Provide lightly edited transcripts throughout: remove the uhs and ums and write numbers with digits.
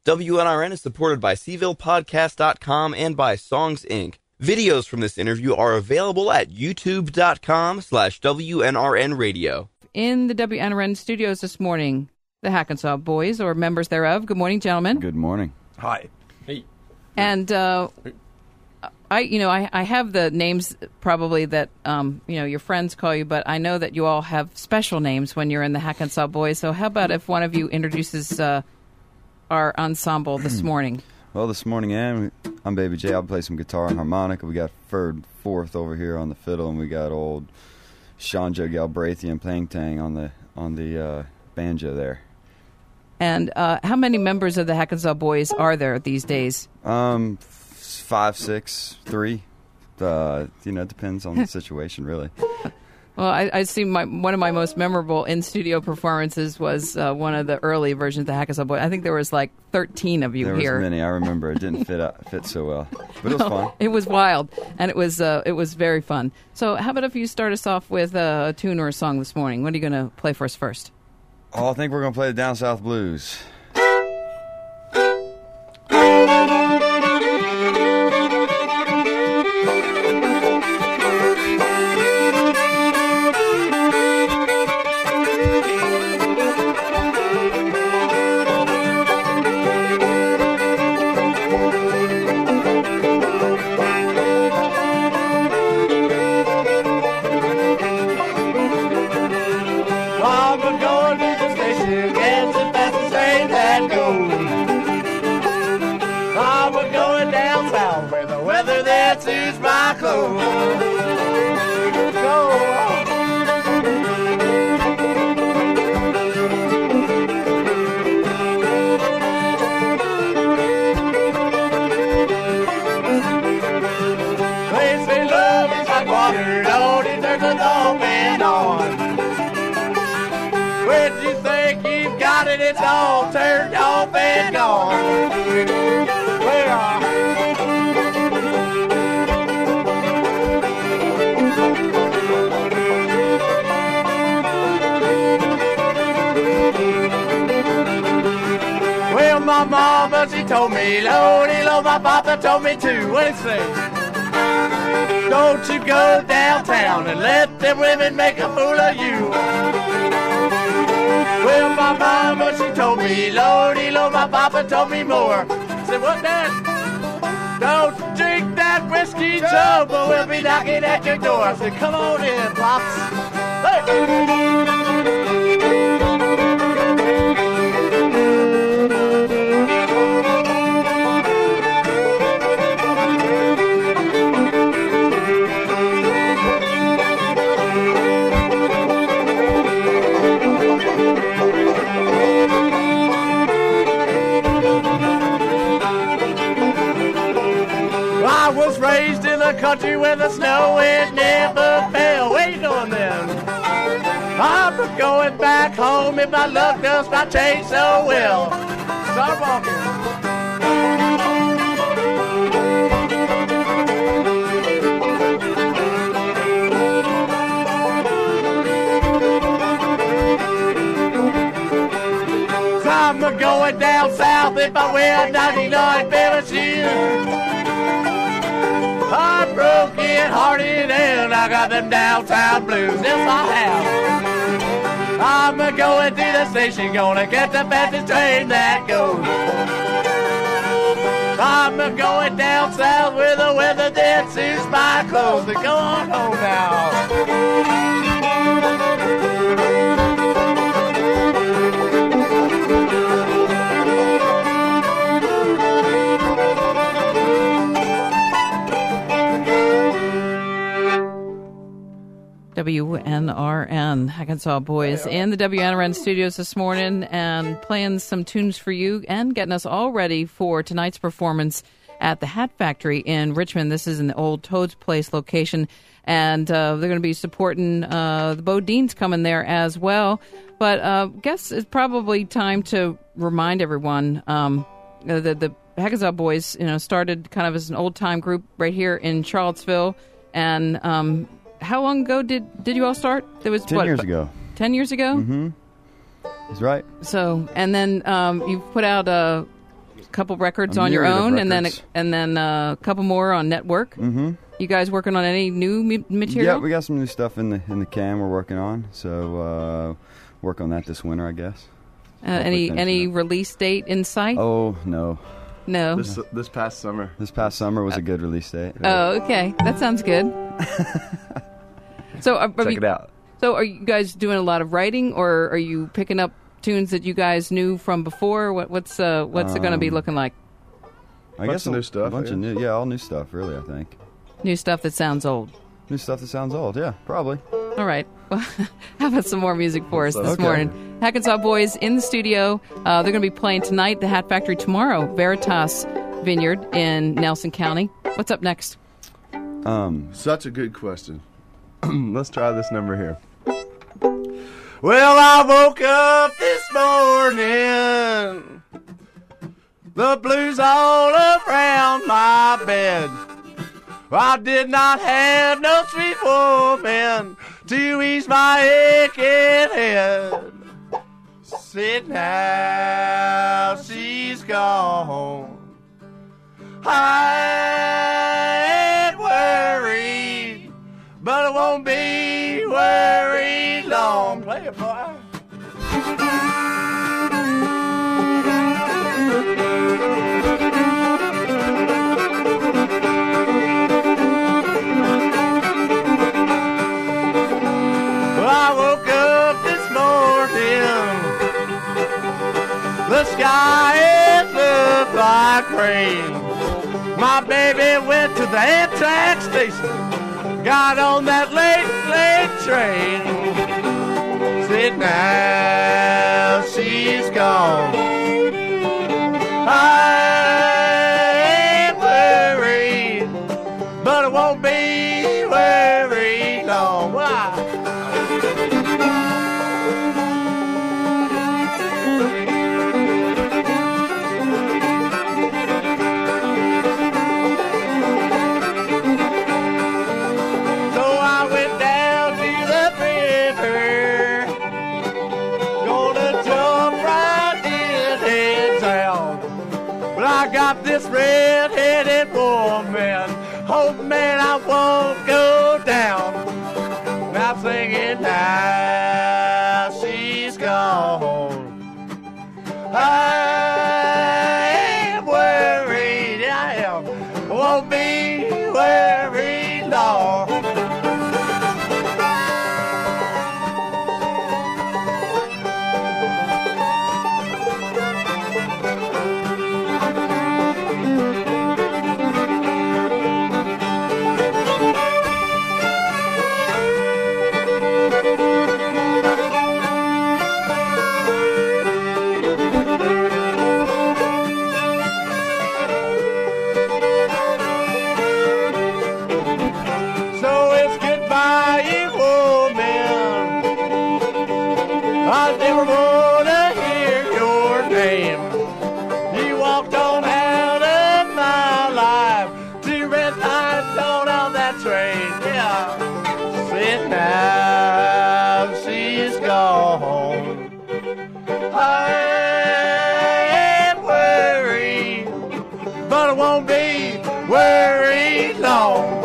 WNRN is supported by SeavillePodcast.com and by Songs Inc. Videos from this interview are available at youtube.com/WNRN Radio. In the WNRN studios this morning, the Hackensaw Boys, or members thereof. Good morning, gentlemen. Good morning. Hi. Hey. And I have the names probably that your friends call you, but I know that you all have special names when you're in the Hackensaw Boys. So how about if one of you introduces our ensemble this morning? Well, this morning, I'm Baby J. I'll play some guitar and harmonica. We got Ferd Forth over here on the fiddle, and we got old Sean Joe Galbraithian playing tang on the banjo there. And how many members of the Hackensaw Boys are there these days? 5, 6, 3. It depends on the situation, really. Well, I see one of my most memorable in-studio performances was one of the early versions of the Hackensaw Boys. I think there was like 13 of you here. There was many. I remember. It didn't fit so well, but it was fun. It was wild, and it was very fun. So how about if you start us off with a tune or a song this morning? What are you going to play for us first? Oh, I think we're going to play the Down South Blues. It's all turned off and gone. Well, my mama, she told me, Lordy, Lord, my papa told me too. What did he say? Don't you go downtown and let them women make a fool of you. Well, my mama, she told me, Lordy, Lord, my papa told me more. I said, what, Dad? Don't drink that whiskey, Joe, but we'll be knocking at your door. I said, come on in, Pops. I was raised in a country where the snow it never fell. Where you going then? I'm going back home if my luck does not change so well. Start walking. I'm going down south if I wear 99 parachute. I'm broken-hearted and I got them downtown blues. Yes, I have. I'm going to the station, gonna get the fastest train that goes. I'm going down south where the weather then suits my clothes. So go on home now. WNRN, Hackensaw Boys, in the WNRN studios this morning and playing some tunes for you and getting us all ready for tonight's performance at the Hat Factory in Richmond. This is in the old Toad's Place location, and they're going to be supporting the Bodines coming there as well. But I guess it's probably time to remind everyone the Hackensaw Boys, started kind of as an old-time group right here in Charlottesville, and how long ago did you all start? It was 10 years ago. 10 years ago? Mm-hmm. That's right. So, and then you've put out couple records A on your myriad of own, records. and then a couple more on network. Mm-hmm. You guys working on any new material? Yeah, we got some new stuff in the can we're working on. So work on that this winter, I guess. Any release date in sight? Oh no. No. This past summer. This past summer was a good release date. Oh, okay. That sounds good. So, Check it out. So, are you guys doing a lot of writing, or are you picking up tunes that you guys knew from before? What's it going to be looking like? I guess of new stuff, A bunch I of new, all new stuff, really. I think New stuff that sounds old. new stuff that sounds old. Yeah, probably. All right. Well, how about some more music for us this Okay. morning? Hackensaw Boys in the studio. They're going to be playing tonight, the Hat Factory tomorrow, Veritas Vineyard in Nelson County. What's up next? Such a good question. Let's try this number here. Well, I woke up this morning, the blues all around my bed. I did not have no sweet woman to ease my aching head. Sit now, she's gone. I ain't worried, but I won't be worried long. Play it, boy. Well, I woke up this morning, the sky is looked like rain. My baby went to the Amtrak station, got on that late, late train. Sit now, she's gone. I ain't worried, but I won't be worried long. Why? This red-headed woman, oh man, I won't go down. Now singing now, she's gone. I ain't worried, I am. Won't be worried long. Worried long.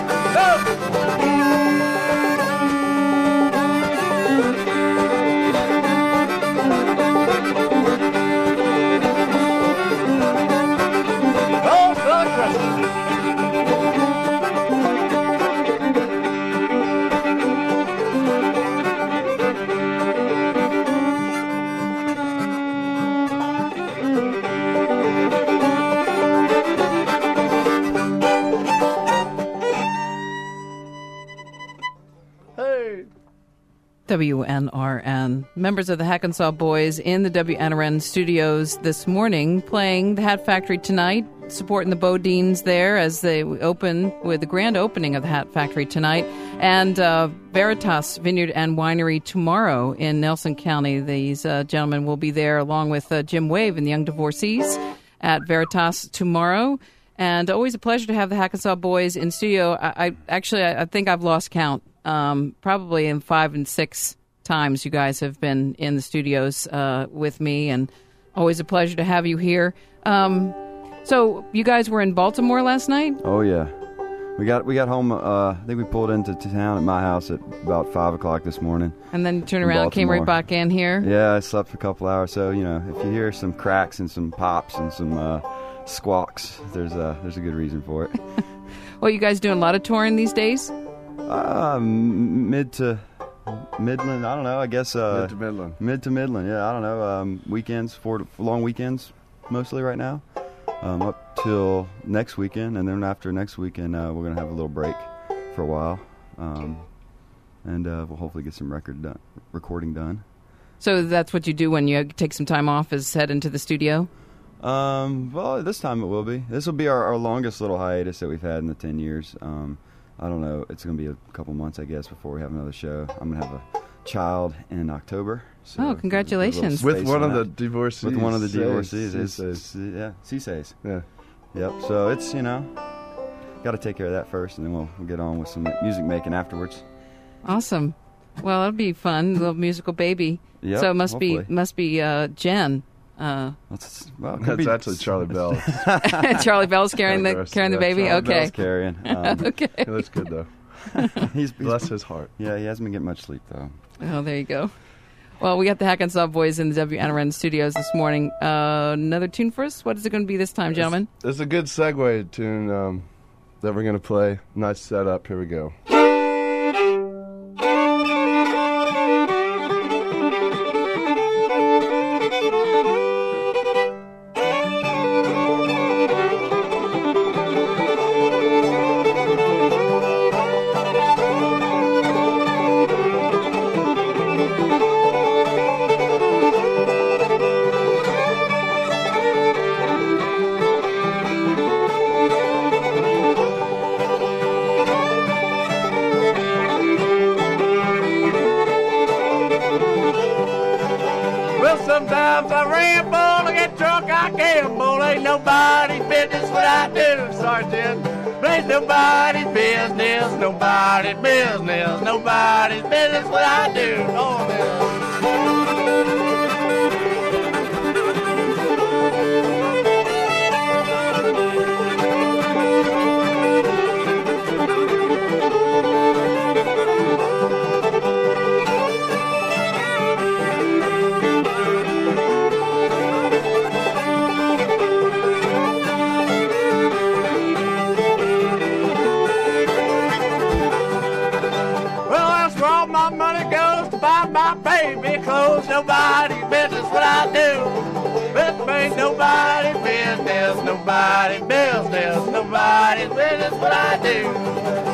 WNRN. Members of the Hackensaw Boys in the WNRN studios this morning playing the Hat Factory tonight, supporting the Bodines there as they open with the grand opening of the Hat Factory tonight, and Veritas Vineyard and Winery tomorrow in Nelson County. These gentlemen will be there along with Jim Wave and the Young Divorcees at Veritas tomorrow. And always a pleasure to have the Hackensaw Boys in studio. I think I've lost count. Probably in 5 and 6 times you guys have been in the studios with me, and always a pleasure to have you here. So you guys were in Baltimore last night? Oh yeah, we got home. I think we pulled into town at my house at about 5 o'clock this morning. And then turned around and came right Baltimore. back in here? Yeah, I slept for a couple hours. So if you hear some cracks and some pops and some squawks, there's a good reason for it. Well, you guys doing a lot of touring these days? Mid to Midland. I don't know. I guess Mid to Midland. Mid to Midland. Yeah, I don't know. Weekends, for long weekends, mostly right now. Up till next weekend, and then after next weekend, we're gonna have a little break for a while, and we'll hopefully get some recording done. So that's what you do when you take some time off, is head into the studio? Well, this time it will be. This will be our longest little hiatus that we've had in the 10 years. I don't know. It's going to be a couple months, I guess, before we have another show. I'm going to have a child in October. So Oh, congratulations. With one of the divorcees. With one of the divorcees. Says. C-Says. Yeah. Yep. So it's, got to take care of that first, and then we'll get on with some music making afterwards. Awesome. Well, it'll be fun. Little musical baby. Yep, So it hopefully. must be Jen. Well, it could That's be actually Charlie Bell. Charlie Bell's carrying the baby. Charlie Okay. Bell's carrying. Okay. He looks good, though. He's Bless his heart. Yeah, he hasn't been getting much sleep though. Oh, there you go. Well, we got the Hackensaw Boys in the WNRN studios this morning. Another tune for us? What is it going to be this time, gentlemen? It's a good segue tune that we're going to play. Nice setup. Here we go. Sometimes I ramble, I get drunk, I gamble. Ain't nobody's business what I do, Sergeant. Ain't nobody's business, nobody's business, nobody's business what I do. Oh, my baby clothes, nobody's business what I do. It ain't nobody's business, nobody's business, nobody's business what I do.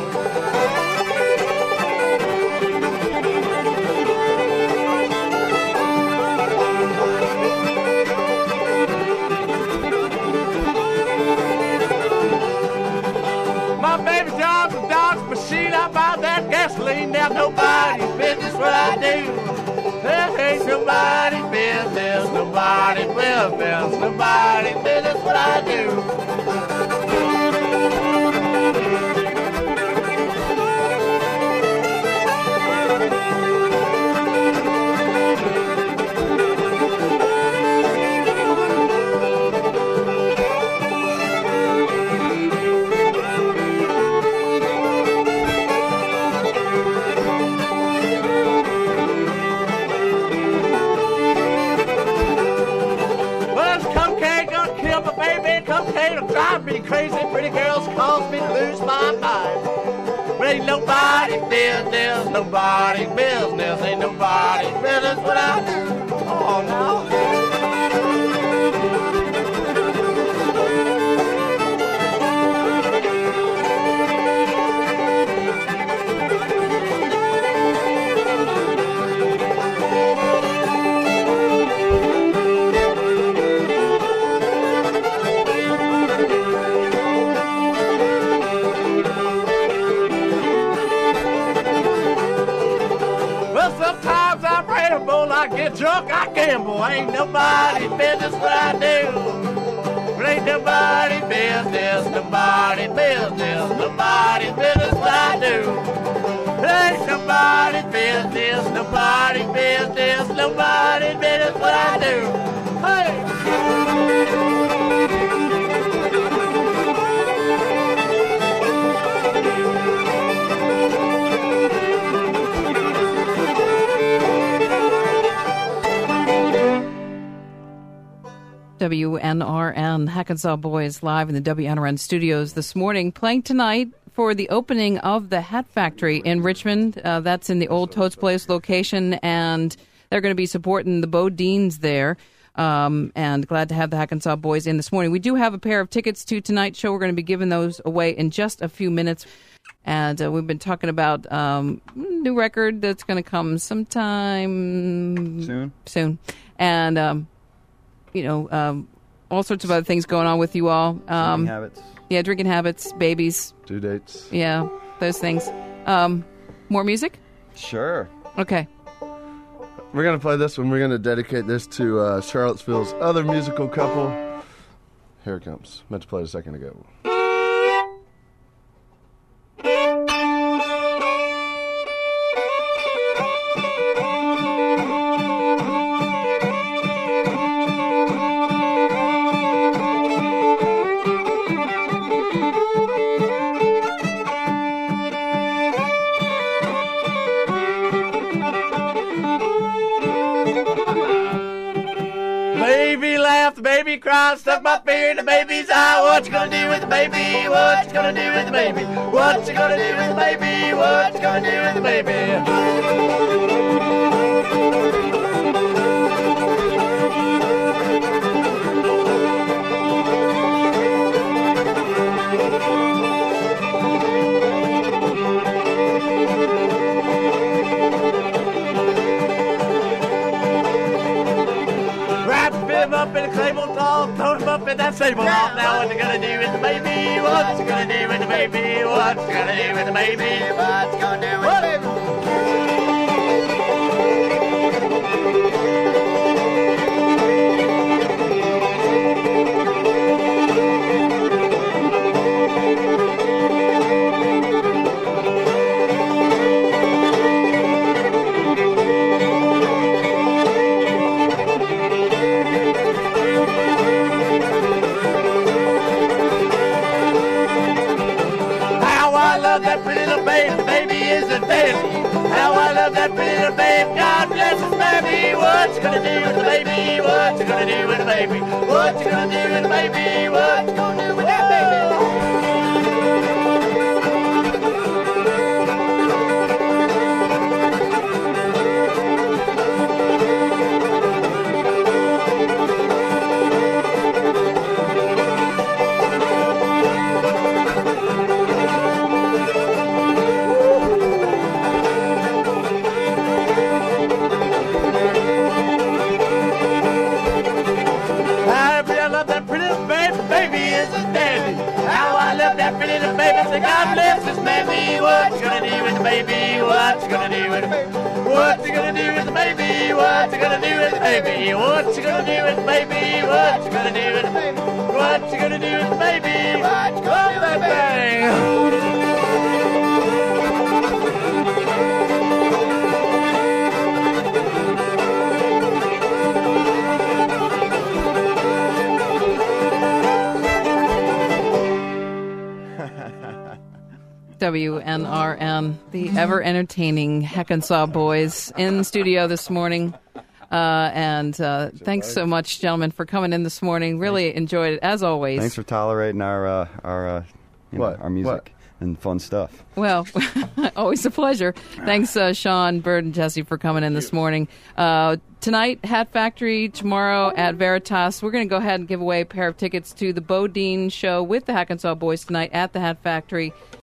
My baby job's a Dodge machine, I buy that gasoline, now nobody's business what I do. There ain't nobody's business, nobody's business, nobody's business what I do. Cocaine will drive me crazy. Pretty girls cause me to lose my mind. But ain't nobody's business, nobody's business, ain't nobody's business what I do. Oh, no. I get drunk, I gamble. Ain't nobody's business what I do. But ain't nobody's business, nobody's business, nobody's business what I do. Ain't nobody's business, nobody's business, nobody's business what I do. Hey! WNRN, Hackensaw Boys live in the WNRN studios this morning, playing tonight for the opening of the Hat Factory in Richmond. That's in the old Totes Place location, and they're going to be supporting the Bodines there. And glad to have the Hackensaw Boys in this morning. We do have a pair of tickets to tonight's show. We're going to be giving those away in just a few minutes. And we've been talking about new record that's going to come sometime soon. And, all sorts of other things going on with you all. Drinking habits. Yeah, drinking habits, babies. Due dates. Yeah, those things. More music? Sure. Okay. We're going to play this one. We're going to dedicate this to Charlottesville's other musical couple. Here it comes. Meant to play it a second ago. Baby laughed, the baby cried, stuck my finger in the baby's eye. What you gonna do with the baby? What you gonna do with the baby? What you gonna do with the baby? What you gonna do with the baby? Up in a cable dog, throw him up in that stable off. Now what you gonna do with the baby? What you gonna do with the baby? What you gonna do with the baby? What you gonna do with the baby? That pretty little babe, the baby is a dandy. How I love that pretty little babe, God bless his baby. What you gonna do with the baby? What you gonna do with the baby? What you gonna do with the baby? What you gonna do with that baby? God bless this baby. What you gonna do with the baby? What you gonna do with the baby? What you gonna do with the baby? What you gonna do with the baby? What you gonna do with the baby? What you gonna do with the baby? What you gonna do with the baby? What you gonna do with the baby? WNRN, the ever-entertaining Hackensaw Boys in studio this morning. And thanks so much, gentlemen, for coming in this morning. Really enjoyed it, as always. Thanks for tolerating our music and fun stuff. Well, always a pleasure. Thanks, Sean, Bird, and Jesse, for coming in this morning. Tonight, Hat Factory. Tomorrow at Veritas. We're going to go ahead and give away a pair of tickets to the Bodine show with the Hackensaw Boys tonight at the Hat Factory.